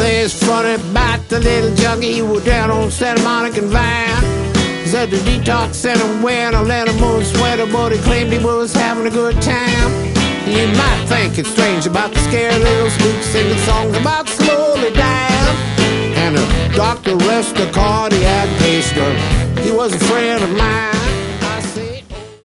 things funny about the little junkie who was down on Santa Monica and Vine. Said the detox center wearing a Leonard Moon sweater, but he claimed he was having a good time. You might think it's strange about the scary little spook singing songs about slowly dying. And a doctor arrested a cardiac patient. He was a friend of mine.